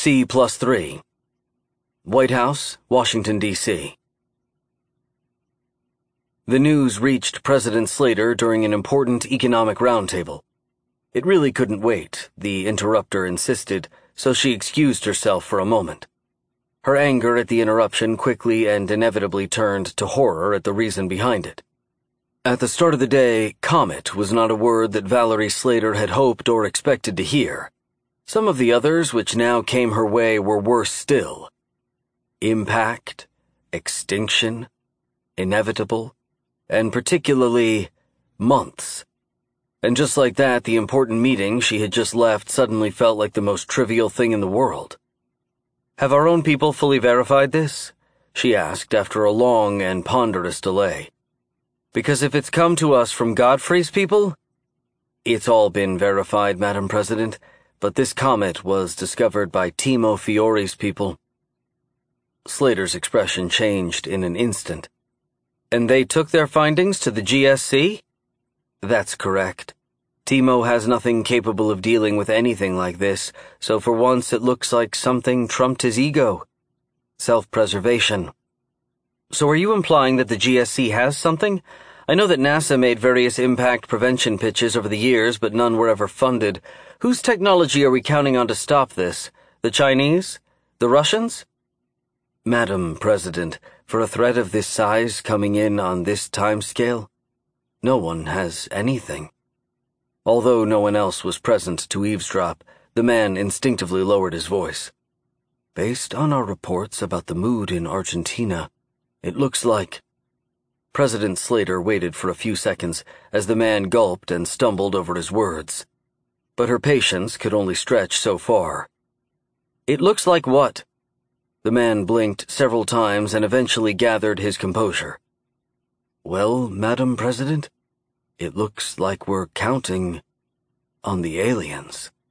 C+3. White House, Washington, D.C. The news reached President Slater during an important economic roundtable. It really couldn't wait, the interrupter insisted, so she excused herself for a moment. Her anger at the interruption quickly and inevitably turned to horror at the reason behind it. At the start of the day, comet was not a word that Valerie Slater had hoped or expected to hear. Some of the others which now came her way were worse still. Impact, extinction, inevitable, and particularly months. And just like that, the important meeting she had just left suddenly felt like the most trivial thing in the world. "Have our own people fully verified this?" she asked after a long and ponderous delay. "Because if it's come to us from Godfrey's people..." "It's all been verified, Madam President, but this comet was discovered by Timo Fiore's people." Slater's expression changed in an instant. "And they took their findings to the GSC?" "That's correct. Timo has nothing capable of dealing with anything like this, so for once it looks like something trumped his ego. Self-preservation." "So are you implying that the GSC has something? I know that NASA made various impact prevention pitches over the years, but none were ever funded. Whose technology are we counting on to stop this? The Chinese? The Russians?" "Madam President, for a threat of this size coming in on this timescale, no one has anything." Although no one else was present to eavesdrop, the man instinctively lowered his voice. "Based on our reports about the mood in Argentina, it looks like..." President Slater waited for a few seconds as the man gulped and stumbled over his words. But her patience could only stretch so far. "It looks like what?" The man blinked several times and eventually gathered his composure. "Well, Madam President, it looks like we're counting on the aliens."